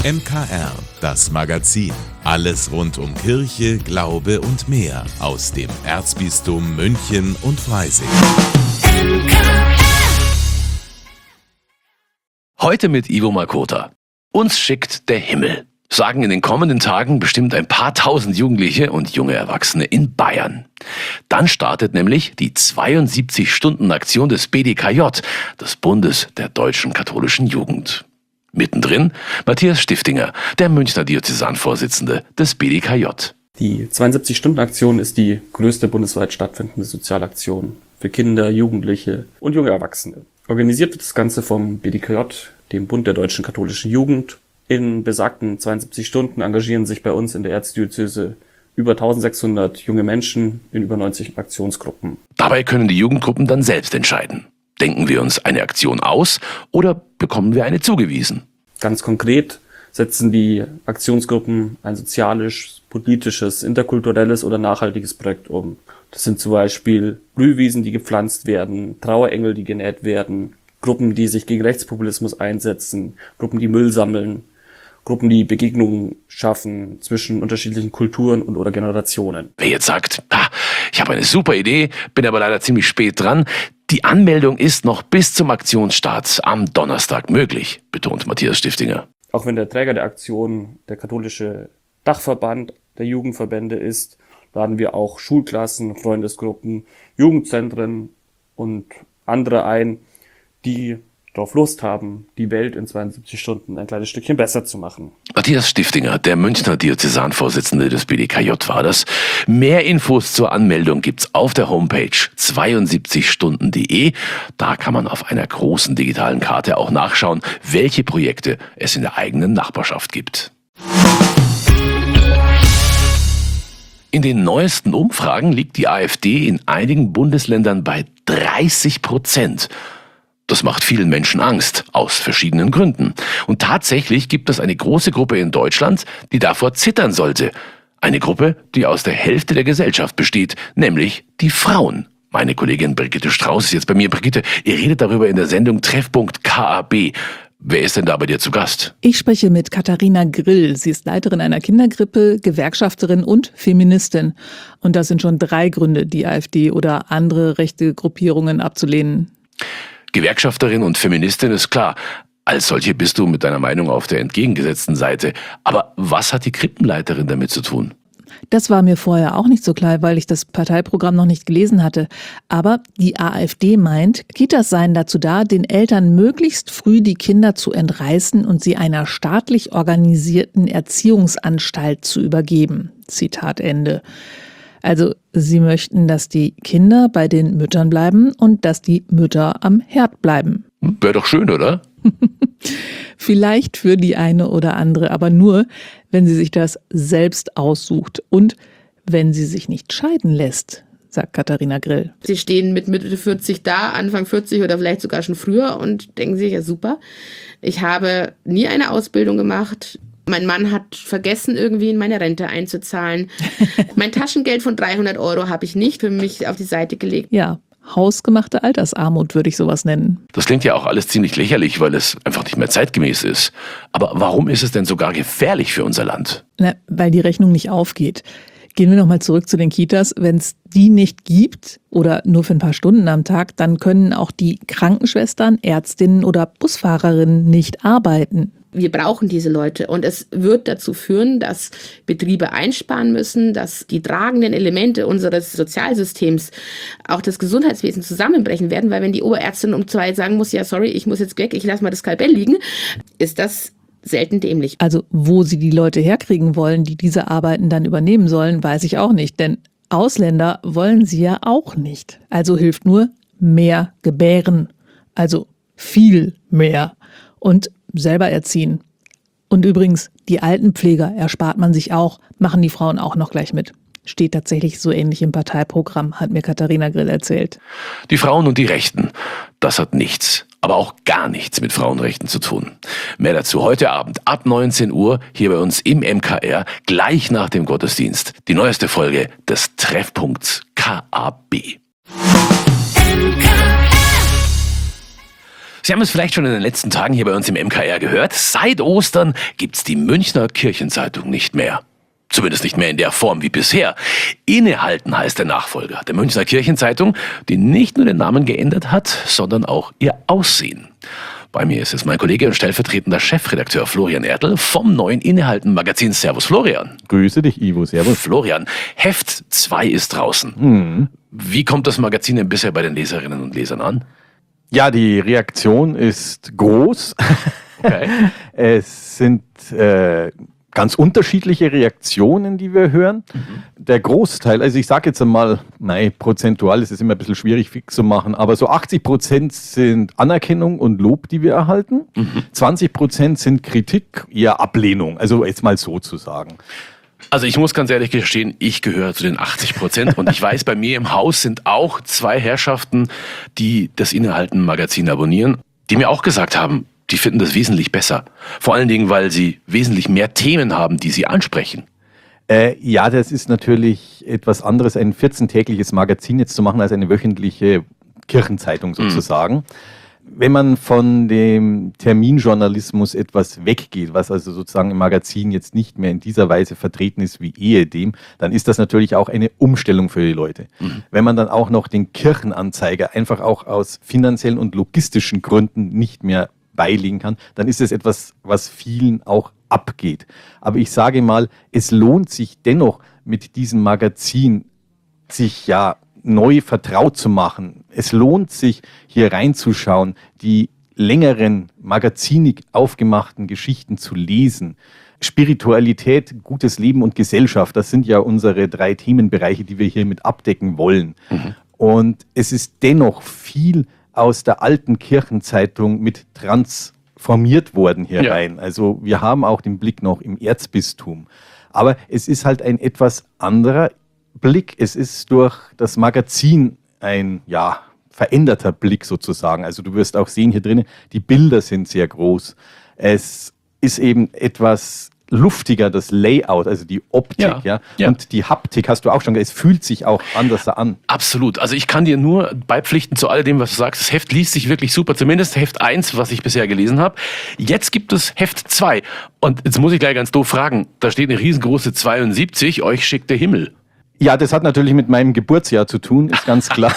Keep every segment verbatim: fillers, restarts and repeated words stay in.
M K R, das Magazin. Alles rund um Kirche, Glaube und mehr aus dem Erzbistum München und Freising. Heute mit Ivo Makota. Uns schickt der Himmel, sagen in den kommenden Tagen bestimmt ein paar tausend Jugendliche und junge Erwachsene in Bayern. Dann startet nämlich die zweiundsiebzig-Stunden-Aktion des B D K J, des Bundes der deutschen katholischen Jugend. Mittendrin Matthias Stiftinger, der Münchner Diözesanvorsitzende des B D K J. Die zweiundsiebzig-Stunden-Aktion ist die größte bundesweit stattfindende Sozialaktion für Kinder, Jugendliche und junge Erwachsene. Organisiert wird das Ganze vom B D K J, dem Bund der deutschen katholischen Jugend. In besagten zweiundsiebzig Stunden engagieren sich bei uns in der Erzdiözese über eintausendsechshundert junge Menschen in über neunzig Aktionsgruppen. Dabei können die Jugendgruppen dann selbst entscheiden. Denken wir uns eine Aktion aus oder bekommen wir eine zugewiesen? Ganz konkret setzen die Aktionsgruppen ein soziales, politisches, interkulturelles oder nachhaltiges Projekt um. Das sind zum Beispiel Blühwiesen, die gepflanzt werden, Trauerengel, die genäht werden, Gruppen, die sich gegen Rechtspopulismus einsetzen, Gruppen, die Müll sammeln, Gruppen, die Begegnungen schaffen zwischen unterschiedlichen Kulturen und oder Generationen. Wer jetzt sagt, ah, ich habe eine super Idee, bin aber leider ziemlich spät dran, die Anmeldung ist noch bis zum Aktionsstart am Donnerstag möglich, betont Matthias Stiftinger. Auch wenn der Träger der Aktion der katholische Dachverband der Jugendverbände ist, laden wir auch Schulklassen, Freundesgruppen, Jugendzentren und andere ein, die darauf Lust haben, die Welt in zweiundsiebzig Stunden ein kleines Stückchen besser zu machen. Matthias Stiftinger, der Münchner Diözesanvorsitzende des B D K J war das. Mehr Infos zur Anmeldung gibt's auf der Homepage zweiundsiebzig stunden punkt de. Da kann man auf einer großen digitalen Karte auch nachschauen, welche Projekte es in der eigenen Nachbarschaft gibt. In den neuesten Umfragen liegt die AfD in einigen Bundesländern bei dreißig Prozent. Das macht vielen Menschen Angst, aus verschiedenen Gründen. Und tatsächlich gibt es eine große Gruppe in Deutschland, die davor zittern sollte. Eine Gruppe, die aus der Hälfte der Gesellschaft besteht, nämlich die Frauen. Meine Kollegin Brigitte Strauß ist jetzt bei mir. Brigitte, ihr redet darüber in der Sendung Treffpunkt K A B. Wer ist denn da bei dir zu Gast? Ich spreche mit Katharina Grill. Sie ist Leiterin einer Kinderkrippe, Gewerkschafterin und Feministin. Und das sind schon drei Gründe, die AfD oder andere rechte Gruppierungen abzulehnen. Gewerkschafterin und Feministin ist klar. Als solche bist du mit deiner Meinung auf der entgegengesetzten Seite. Aber was hat die Krippenleiterin damit zu tun? Das war mir vorher auch nicht so klar, weil ich das Parteiprogramm noch nicht gelesen hatte. Aber die AfD meint, Kitas seien dazu da, den Eltern möglichst früh die Kinder zu entreißen und sie einer staatlich organisierten Erziehungsanstalt zu übergeben. Zitat Ende. Also sie möchten, dass die Kinder bei den Müttern bleiben und dass die Mütter am Herd bleiben. Wäre doch schön, oder? Vielleicht für die eine oder andere, aber nur, wenn sie sich das selbst aussucht und wenn sie sich nicht scheiden lässt, sagt Katharina Grill. Sie stehen mit Mitte vierzig da, Anfang vierzig oder vielleicht sogar schon früher und denken sich, ja super, ich habe nie eine Ausbildung gemacht. Mein Mann hat vergessen, irgendwie in meine Rente einzuzahlen. Mein Taschengeld von dreihundert Euro habe ich nicht für mich auf die Seite gelegt. Ja, hausgemachte Altersarmut würde ich sowas nennen. Das klingt ja auch alles ziemlich lächerlich, weil es einfach nicht mehr zeitgemäß ist. Aber warum ist es denn sogar gefährlich für unser Land? Na, weil die Rechnung nicht aufgeht. Gehen wir nochmal zurück zu den Kitas. Wenn es die nicht gibt oder nur für ein paar Stunden am Tag, dann können auch die Krankenschwestern, Ärztinnen oder Busfahrerinnen nicht arbeiten. Wir brauchen diese Leute und es wird dazu führen, dass Betriebe einsparen müssen, dass die tragenden Elemente unseres Sozialsystems, auch das Gesundheitswesen zusammenbrechen werden, weil wenn die Oberärztin um zwei sagen muss, ja sorry, ich muss jetzt weg, ich lasse mal das Skalpell liegen, ist das selten dämlich. Also wo sie die Leute herkriegen wollen, die diese Arbeiten dann übernehmen sollen, weiß ich auch nicht, denn Ausländer wollen sie ja auch nicht. Also hilft nur mehr gebären, also viel mehr und selber erziehen. Und übrigens, die Altenpfleger erspart man sich auch, machen die Frauen auch noch gleich mit. Steht tatsächlich so ähnlich im Parteiprogramm, hat mir Katharina Grill erzählt. Die Frauen und die Rechten, das hat nichts, aber auch gar nichts mit Frauenrechten zu tun. Mehr dazu heute Abend ab neunzehn Uhr hier bei uns im M K R, gleich nach dem Gottesdienst. Die neueste Folge des Treffpunkts K A B. Sie haben es vielleicht schon in den letzten Tagen hier bei uns im M K R gehört. Seit Ostern gibt's die Münchner Kirchenzeitung nicht mehr. Zumindest nicht mehr in der Form wie bisher. Innehalten heißt der Nachfolger der Münchner Kirchenzeitung, die nicht nur den Namen geändert hat, sondern auch ihr Aussehen. Bei mir ist es mein Kollege und stellvertretender Chefredakteur Florian Ertl vom neuen Innehalten-Magazin. Servus Florian. Grüße dich, Ivo. Servus. Florian, Heft zwei ist draußen. Mhm. Wie kommt das Magazin denn bisher bei den Leserinnen und Lesern an? Ja, die Reaktion ist groß. Okay. Es sind äh, ganz unterschiedliche Reaktionen, die wir hören. Mhm. Der Großteil, also ich sage jetzt einmal, nein, prozentual ist es immer ein bisschen schwierig fix zu machen, aber so achtzig Prozent sind Anerkennung und Lob, die wir erhalten. Mhm. zwanzig Prozent sind Kritik, eher Ablehnung, also jetzt mal so zu sagen. Also ich muss ganz ehrlich gestehen, ich gehöre zu den achtzig Prozent und ich weiß, bei mir im Haus sind auch zwei Herrschaften, die das Innehalten-Magazin abonnieren, die mir auch gesagt haben, die finden das wesentlich besser. Vor allen Dingen, weil sie wesentlich mehr Themen haben, die sie ansprechen. Äh, ja, das ist natürlich etwas anderes, ein vierzehntägliches Magazin jetzt zu machen, als eine wöchentliche Kirchenzeitung sozusagen. Mhm. Wenn man von dem Terminjournalismus etwas weggeht, was also sozusagen im Magazin jetzt nicht mehr in dieser Weise vertreten ist wie ehedem, dann ist das natürlich auch eine Umstellung für die Leute. Mhm. Wenn man dann auch noch den Kirchenanzeiger einfach auch aus finanziellen und logistischen Gründen nicht mehr beilegen kann, dann ist es etwas, was vielen auch abgeht. Aber ich sage mal, es lohnt sich dennoch mit diesem Magazin sich ja neu vertraut zu machen. Es lohnt sich, hier reinzuschauen, die längeren, magazinig aufgemachten Geschichten zu lesen. Spiritualität, gutes Leben und Gesellschaft, das sind ja unsere drei Themenbereiche, die wir hier mit abdecken wollen. Mhm. Und es ist dennoch viel aus der alten Kirchenzeitung mit transformiert worden hier ja. rein. Also wir haben auch den Blick noch im Erzbistum. Aber es ist halt ein etwas anderer Blick. Es ist durch das Magazin ein, ja, veränderter Blick sozusagen. Also du wirst auch sehen hier drinnen, die Bilder sind sehr groß. Es ist eben etwas luftiger, das Layout, also die Optik, ja, ja. ja. Und die Haptik hast du auch schon gesagt, es fühlt sich auch anders an. Absolut. Also ich kann dir nur beipflichten zu all dem, was du sagst. Das Heft liest sich wirklich super, zumindest Heft eins, was ich bisher gelesen habe. Jetzt gibt es Heft zwei. Und jetzt muss ich gleich ganz doof fragen, da steht eine riesengroße zweiundsiebzig, euch schickt der Himmel. Ja, das hat natürlich mit meinem Geburtsjahr zu tun, ist ganz klar.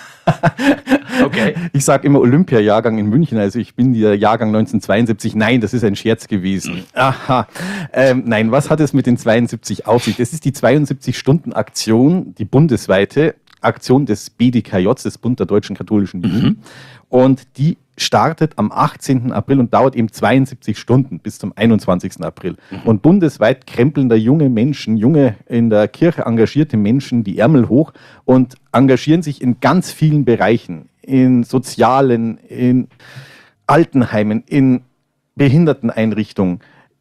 Okay. Ich sage immer Olympiajahrgang in München, also ich bin der Jahrgang neunzehnhundertzweiundsiebzig. Nein, das ist ein Scherz gewesen. Aha. Ähm, nein, was hat es mit den zweiundsiebzig auf sich? Das ist die zweiundsiebzig-Stunden-Aktion, die bundesweite Aktion des B D K J, des Bund der Deutschen Katholischen Juden. Mhm. Und die startet am achtzehnten April und dauert eben zweiundsiebzig Stunden bis zum einundzwanzigsten April. Mhm. Und bundesweit krempeln da junge Menschen, junge in der Kirche engagierte Menschen die Ärmel hoch und engagieren sich in ganz vielen Bereichen, in sozialen, in Altenheimen, in Behinderteneinrichtungen,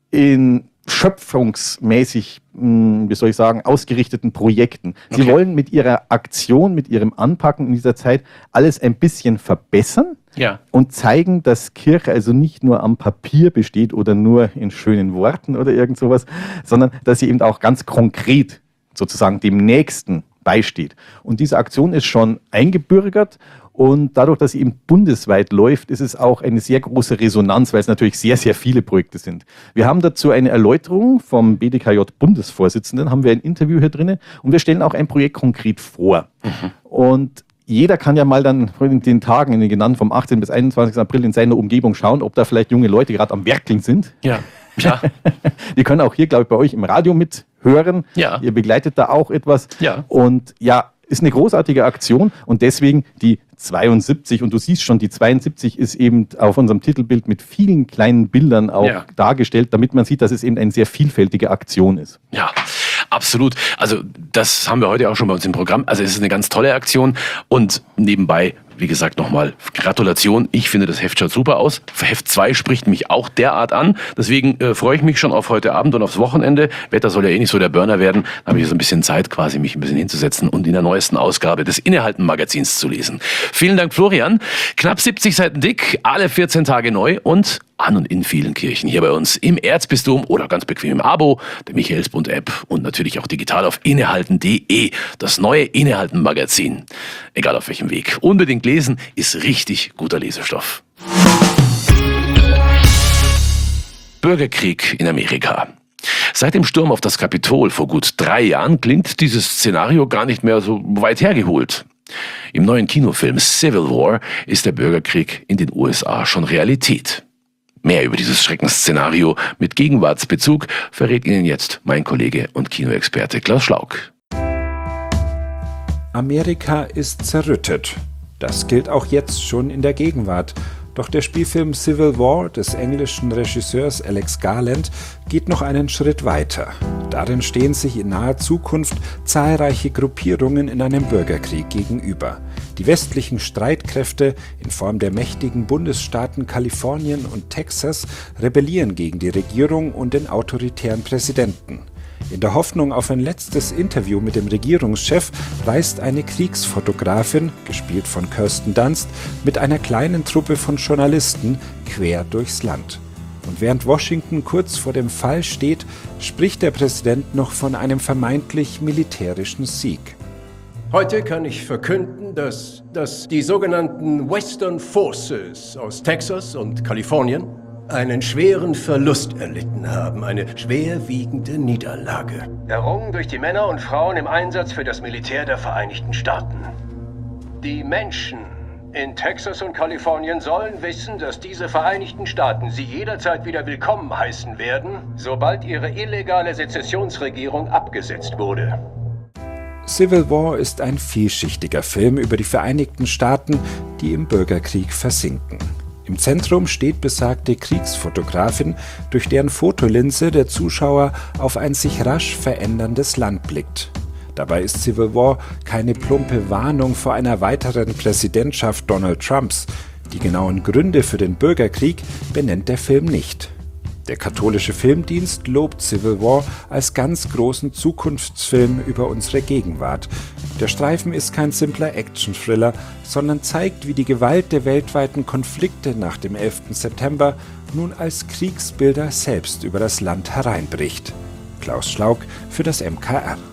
in schöpfungsmäßig, wie soll ich sagen, ausgerichteten Projekten. Sie okay. wollen mit ihrer Aktion, mit ihrem Anpacken in dieser Zeit alles ein bisschen verbessern ja. und zeigen, dass Kirche also nicht nur am Papier besteht oder nur in schönen Worten oder irgend sowas, sondern dass sie eben auch ganz konkret sozusagen dem Nächsten beisteht. Und diese Aktion ist schon eingebürgert. Und dadurch, dass sie eben bundesweit läuft, ist es auch eine sehr große Resonanz, weil es natürlich sehr, sehr viele Projekte sind. Wir haben dazu eine Erläuterung vom B D K J-Bundesvorsitzenden, haben wir ein Interview hier drin und wir stellen auch ein Projekt konkret vor. Mhm. Und jeder kann ja mal dann in den Tagen, in den genannten vom achtzehnten bis einundzwanzigsten April in seiner Umgebung schauen, ob da vielleicht junge Leute gerade am Werkeln sind. Ja, ja. Die können auch hier, glaube ich, bei euch im Radio mithören. Ja. Ihr begleitet da auch etwas. Ja. Und ja, ist eine großartige Aktion und deswegen die zweiundsiebzig. Und du siehst schon, die zweiundsiebzig ist eben auf unserem Titelbild mit vielen kleinen Bildern auch ja. dargestellt, damit man sieht, dass es eben eine sehr vielfältige Aktion ist. Ja, absolut. Also das haben wir heute auch schon bei uns im Programm. Also es ist eine ganz tolle Aktion und nebenbei, wie gesagt, nochmal Gratulation. Ich finde, das Heft schaut super aus. Heft zwei spricht mich auch derart an. Deswegen äh, freue ich mich schon auf heute Abend und aufs Wochenende. Wetter soll ja eh nicht so der Burner werden. Da habe ich so ein bisschen Zeit, quasi mich ein bisschen hinzusetzen und in der neuesten Ausgabe des Innehalten-Magazins zu lesen. Vielen Dank, Florian. Knapp siebzig Seiten dick, alle vierzehn Tage neu und an und in vielen Kirchen hier bei uns im Erzbistum oder ganz bequem im Abo, der Michaelsbund-App und natürlich auch digital auf innehalten punkt de. Das neue Innehalten-Magazin. Egal auf welchem Weg. Unbedingt lesen, ist richtig guter Lesestoff. Bürgerkrieg in Amerika. Seit dem Sturm auf das Kapitol vor gut drei Jahren klingt dieses Szenario gar nicht mehr so weit hergeholt. Im neuen Kinofilm Civil War ist der Bürgerkrieg in den U S A schon Realität. Mehr über dieses Schreckensszenario mit Gegenwartsbezug verrät Ihnen jetzt mein Kollege und Kinoexperte Klaus Schlauk. Amerika ist zerrüttet. Das gilt auch jetzt schon in der Gegenwart. Doch der Spielfilm Civil War des englischen Regisseurs Alex Garland geht noch einen Schritt weiter. Darin stehen sich in naher Zukunft zahlreiche Gruppierungen in einem Bürgerkrieg gegenüber. Die westlichen Streitkräfte in Form der mächtigen Bundesstaaten Kalifornien und Texas rebellieren gegen die Regierung und den autoritären Präsidenten. In der Hoffnung auf ein letztes Interview mit dem Regierungschef reist eine Kriegsfotografin, gespielt von Kirsten Dunst, mit einer kleinen Truppe von Journalisten quer durchs Land. Und während Washington kurz vor dem Fall steht, spricht der Präsident noch von einem vermeintlich militärischen Sieg. Heute kann ich verkünden, dass, dass die sogenannten Western Forces aus Texas und Kalifornien einen schweren Verlust erlitten haben, eine schwerwiegende Niederlage. Errungen durch die Männer und Frauen im Einsatz für das Militär der Vereinigten Staaten. Die Menschen in Texas und Kalifornien sollen wissen, dass diese Vereinigten Staaten sie jederzeit wieder willkommen heißen werden, sobald ihre illegale Sezessionsregierung abgesetzt wurde. Civil War ist ein vielschichtiger Film über die Vereinigten Staaten, die im Bürgerkrieg versinken. Im Zentrum steht besagte Kriegsfotografin, durch deren Fotolinse der Zuschauer auf ein sich rasch veränderndes Land blickt. Dabei ist Civil War keine plumpe Warnung vor einer weiteren Präsidentschaft Donald Trumps. Die genauen Gründe für den Bürgerkrieg benennt der Film nicht. Der katholische Filmdienst lobt Civil War als ganz großen Zukunftsfilm über unsere Gegenwart. Der Streifen ist kein simpler Action-Thriller, sondern zeigt, wie die Gewalt der weltweiten Konflikte nach dem elften September nun als Kriegsbilder selbst über das Land hereinbricht. Klaus Schlauk für das M K R.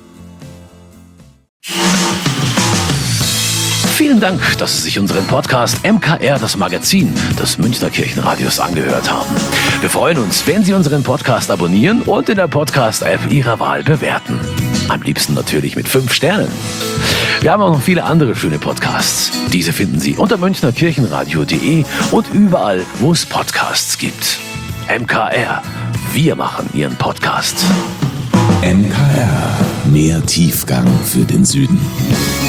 Vielen Dank, dass Sie sich unseren Podcast M K R, das Magazin des Münchner Kirchenradios, angehört haben. Wir freuen uns, wenn Sie unseren Podcast abonnieren und in der Podcast-App Ihrer Wahl bewerten. Am liebsten natürlich mit fünf Sternen. Wir haben auch noch viele andere schöne Podcasts. Diese finden Sie unter münchner kirchenradio punkt de und überall, wo es Podcasts gibt. M K R, wir machen Ihren Podcast. M K R, mehr Tiefgang für den Süden.